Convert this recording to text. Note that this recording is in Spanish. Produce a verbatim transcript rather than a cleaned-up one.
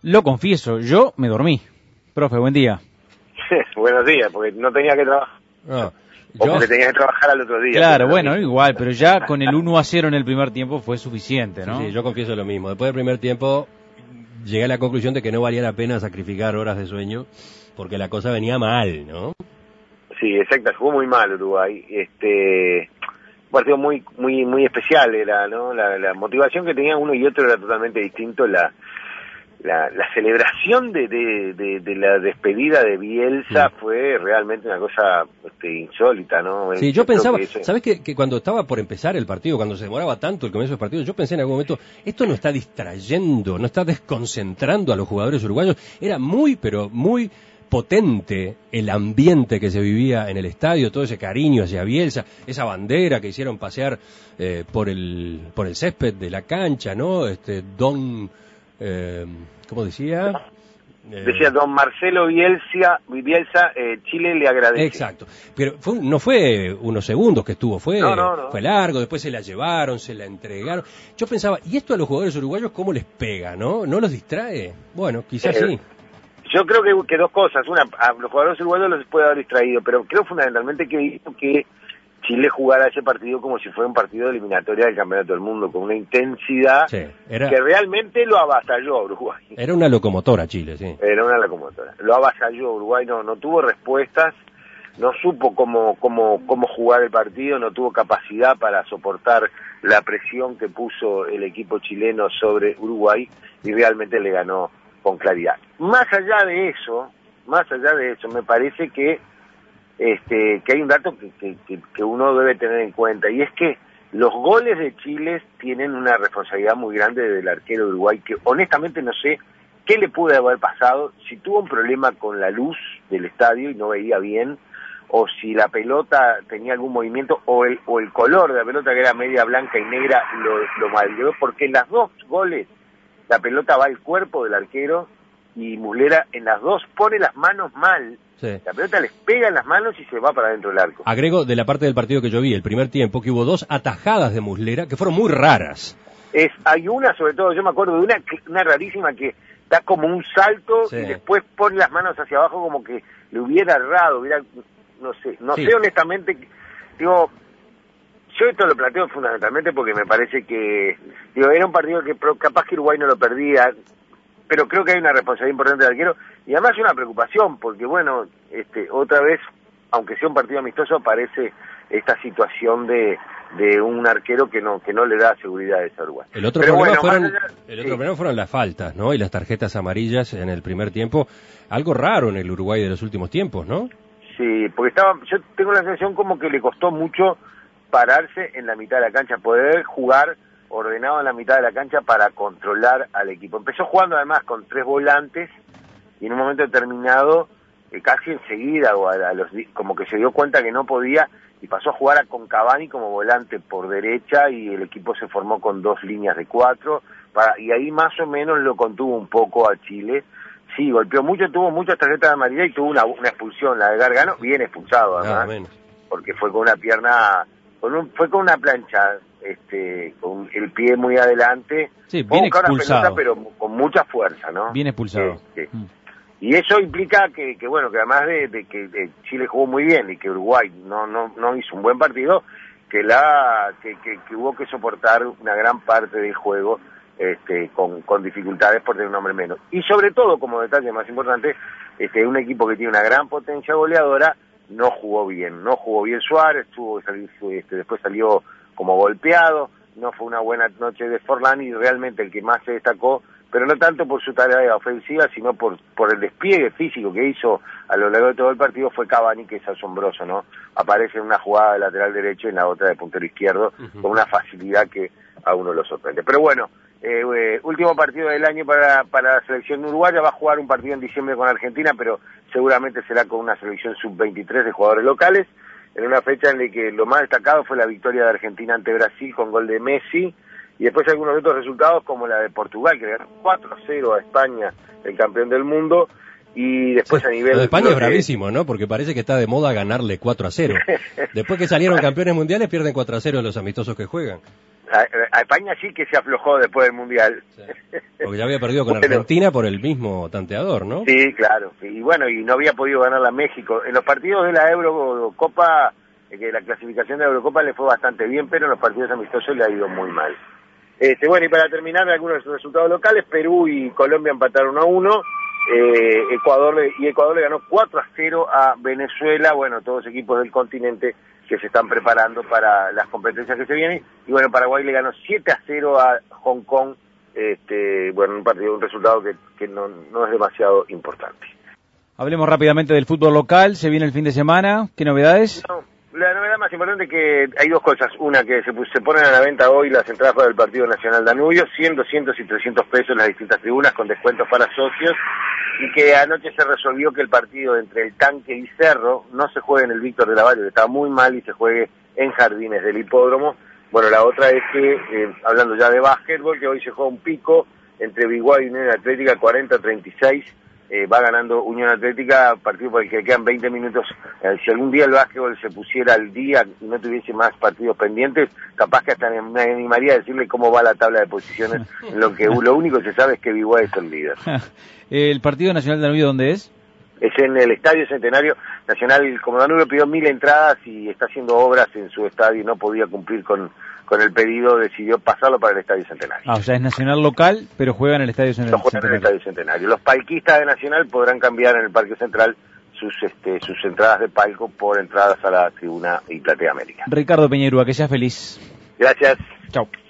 Lo confieso, yo me dormí. Profe, buen día. Buenos días, porque no tenía que trabajar. No, O yo, porque tenía que trabajar al otro día. Claro, pero bueno, no- igual, pero ya con el uno a cero en el primer tiempo fue suficiente, ¿no? sí, sí, yo confieso lo mismo. Después del primer tiempo llegué a la conclusión de que no valía la pena sacrificar horas de sueño porque la cosa venía mal, ¿no? Sí, exacto, jugó muy mal Uruguay. Este, un partido muy muy muy especial era, ¿no? La, la motivación que tenía uno y otro era totalmente distinto. La la, la celebración de, de, de, de la despedida de Bielsa Sí. fue realmente una cosa este, insólita, ¿no? Sí, yo creo pensaba, que eso- ¿sabes que, que cuando estaba por empezar el partido, cuando se demoraba tanto el comienzo del partido, yo pensé en algún momento, esto no está distrayendo, no está desconcentrando a los jugadores uruguayos? Era muy, pero muy potente el ambiente que se vivía en el estadio, todo ese cariño hacia Bielsa, esa bandera que hicieron pasear eh, por el por el césped de la cancha, ¿no? Este Don, eh, ¿cómo decía? Eh, Decía don Marcelo Bielsa, Bielsa eh, Chile le agradece. Exacto, pero fue, no fue unos segundos que estuvo, fue, No, no, no. fue largo, después se la llevaron, se la entregaron. Yo pensaba, ¿y esto a los jugadores uruguayos cómo les pega, no? ¿No los distrae? Bueno, quizás Eh, sí. Yo creo que, que dos cosas. Una, a los jugadores uruguayos los puede haber distraído, pero creo fundamentalmente que hizo que Chile jugara ese partido como si fuera un partido de eliminatoria del Campeonato del Mundo, con una intensidad Sí, era, que realmente lo avasalló a Uruguay. era una locomotora Chile, sí. Era una locomotora. Lo avasalló a Uruguay, no, no tuvo respuestas, no supo cómo, cómo, cómo jugar el partido, no tuvo capacidad para soportar la presión que puso el equipo chileno sobre Uruguay y realmente le ganó con claridad. Más allá de eso, más allá de eso, me parece que este que hay un dato que, que, que, que uno debe tener en cuenta, y es que los goles de Chile tienen una responsabilidad muy grande del arquero de Uruguay, que honestamente no sé qué le pudo haber pasado, si tuvo un problema con la luz del estadio y no veía bien, o si la pelota tenía algún movimiento, o el, o el color de la pelota, que era media blanca y negra, lo, lo malgró, porque en las dos goles la pelota va al cuerpo del arquero y Muslera en las dos pone las manos mal. Sí. La pelota les pega en las manos y se va para dentro del arco. Agrego de la parte del partido que yo vi, el primer tiempo, que hubo dos atajadas de Muslera que fueron muy raras. Es, hay una, sobre todo, yo me acuerdo de una, una rarísima que da como un salto Sí. y después pone las manos hacia abajo como que le hubiera errado, hubiera, no sé, no Sí. sé honestamente, digo, yo esto lo planteo fundamentalmente porque me parece que, digo, era un partido que pro- capaz que Uruguay no lo perdía, pero creo que hay una responsabilidad importante del arquero, y además hay una preocupación, porque bueno, este, otra vez, aunque sea un partido amistoso, aparece esta situación de, de un arquero que no, que no le da seguridad a ese Uruguay. El otro, Pero problema, bueno, fueron, más allá- el otro sí. problema fueron las faltas, ¿no? Y las tarjetas amarillas en el primer tiempo. Algo raro en el Uruguay de los últimos tiempos, ¿no? Sí, porque estaba, yo tengo la sensación como que le costó mucho pararse en la mitad de la cancha, poder jugar ordenado en la mitad de la cancha para controlar al equipo. Empezó jugando además con tres volantes y en un momento determinado, eh, casi enseguida, o a, a los, di- como que se dio cuenta que no podía y pasó a jugar a, con Cavani como volante por derecha y el equipo se formó con dos líneas de cuatro para, y ahí más o menos lo contuvo un poco a Chile. Sí, golpeó mucho, tuvo muchas tarjetas de amarilla y tuvo una, una expulsión, la de Gargano, bien expulsado además, Nada menos. porque fue con una pierna, con un, fue con una plancha, este, con el pie muy adelante, Sí, fue a bien buscar una expulsado. pelota, pero con mucha fuerza, ¿no? Bien expulsado. Sí, sí. Mm. Y eso implica que, que bueno, que además de, de que de Chile jugó muy bien y que Uruguay no no no hizo un buen partido, que la que, que, que hubo que soportar una gran parte del juego este con, con dificultades por tener un hombre menos. Y sobre todo, como detalle más importante, este un equipo que tiene una gran potencia goleadora no jugó bien, no jugó bien Suárez, tuvo que salir, este, después salió como golpeado, no fue una buena noche de Forlán y realmente el que más se destacó, pero no tanto por su tarea ofensiva, sino por por el despliegue físico que hizo a lo largo de todo el partido, fue Cavani, que es asombroso, ¿no? Aparece en una jugada de lateral derecho y en la otra de puntero izquierdo, uh-huh. con una facilidad que a uno lo sorprende. Pero bueno, eh, eh, último partido del año para, para la selección uruguaya, va a jugar un partido en diciembre con Argentina, pero seguramente será con una selección sub veintitrés de jugadores locales, en una fecha en la que lo más destacado fue la victoria de Argentina ante Brasil con gol de Messi, y después algunos otros resultados como la de Portugal, que ganó cuatro a cero a España, el campeón del mundo, y después sí, a nivel... Lo de España es que... bravísimo, ¿no? Porque parece que está de moda ganarle cuatro a cero. Después que salieron campeones mundiales, pierden cuatro a cero los amistosos que juegan. A, a España sí que se aflojó después del Mundial. Sí. Porque ya había perdido con bueno, Argentina por el mismo tanteador, ¿no? Sí, claro. Y bueno, y no había podido ganar a México. En los partidos de la Eurocopa, eh, que la clasificación de la Eurocopa le fue bastante bien, pero en los partidos amistosos le ha ido muy mal. Este, bueno, y para terminar, algunos resultados locales: Perú y Colombia empataron a uno. Eh, Ecuador le, y Ecuador le ganó cuatro a cero a Venezuela. Bueno, todos equipos del continente que se están preparando para las competencias que se vienen. Y bueno, Paraguay le ganó siete a cero a Hong Kong. Este, bueno, un partido, un resultado que, que no, no es demasiado importante. Hablemos rápidamente del fútbol local. Se viene el fin de semana. ¿Qué novedades? No, la novedad más importante es que hay dos cosas. Una, que se, se ponen a la venta hoy las entradas para el Partido Nacional Danubio, cien, doscientos y trescientos pesos en las distintas tribunas, con descuentos para socios. Y que anoche se resolvió que el partido entre el Tanque y Cerro no se juegue en el Víctor de la Valle, que estaba muy mal, y se juegue en Jardines del Hipódromo. Bueno, la otra es que, eh, hablando ya de básquetbol, que hoy se juega un pico entre Biguay y Unión Atlética, cuarenta a treinta y seis, eh, va ganando Unión Atlética, partido por el que quedan veinte minutos. Eh, si algún día el básquetbol se pusiera al día y no tuviese más partidos pendientes, capaz que hasta me animaría a decirle cómo va la tabla de posiciones. Lo que lo único que se sabe es que Biguay es el líder. ¿El Partido Nacional Danubio dónde es? Es en el Estadio Centenario Nacional. Como Danubio pidió mil entradas y está haciendo obras en su estadio y no podía cumplir con, con el pedido, decidió pasarlo para el Estadio Centenario. Ah, o sea, es Nacional local, pero juega en el Estadio Centenario. Lo juegan en el Estadio Centenario. Los palquistas de Nacional podrán cambiar en el Parque Central sus este, sus entradas de palco por entradas a la Tribuna y Platea América. Ricardo Peñerúa, que seas feliz. Gracias. Chao.